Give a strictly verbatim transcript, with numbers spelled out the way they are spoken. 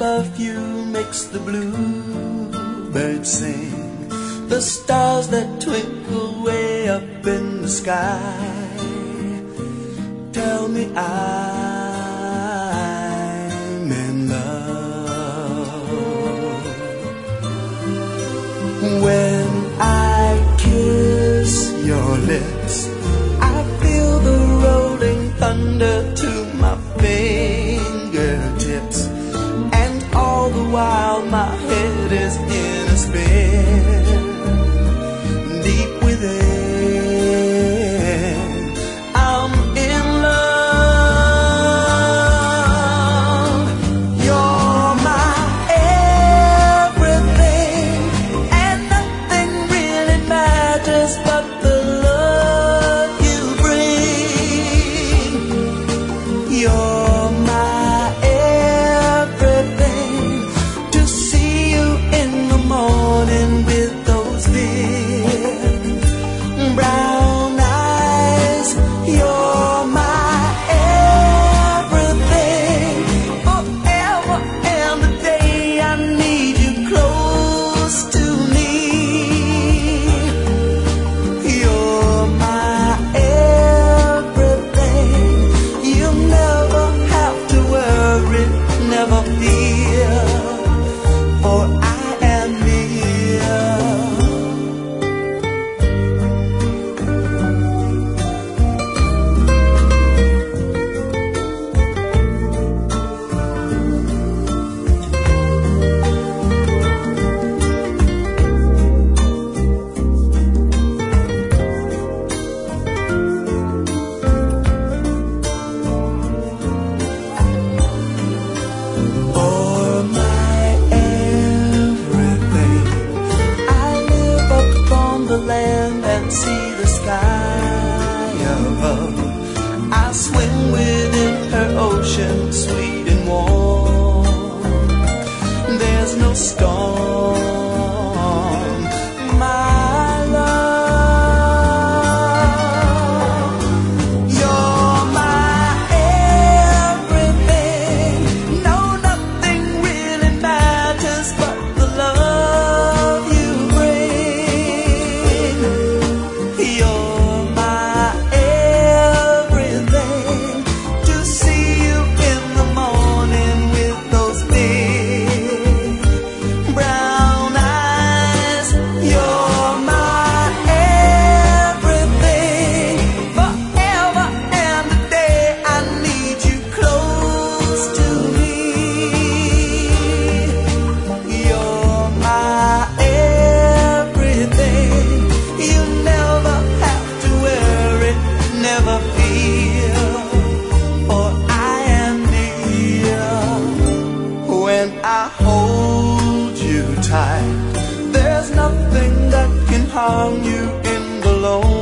love you makes the bluebirds sing, the stars that twinkle way up in the sky tell me I'm in love. When I kiss your lips, I feel the rolling thunder to my fingertips, and all the while my head is in a spin. Deep within, I'm in love. You're my everything, and nothing really matters but the love you bring. You're my everything. To see you in the morning with those big brown eyes, you're my everything. Forever and a day I need you close to me. You're my everything. You never have to worry, never fear, for I am near. For my everything, I live upon the land and see the sky above. I swim within her ocean, sweet and warm. There's no storm, my love. You're my everything. No, nothing really matters but the love you bring. You're my everything. To see you in the morning with those big brown eyes, you're my everything. Forever and a day I need you close to me. You're my everything. You never have to worry, never fear, for I am near. When I hold you tight, there's nothing that can harm you in the lonely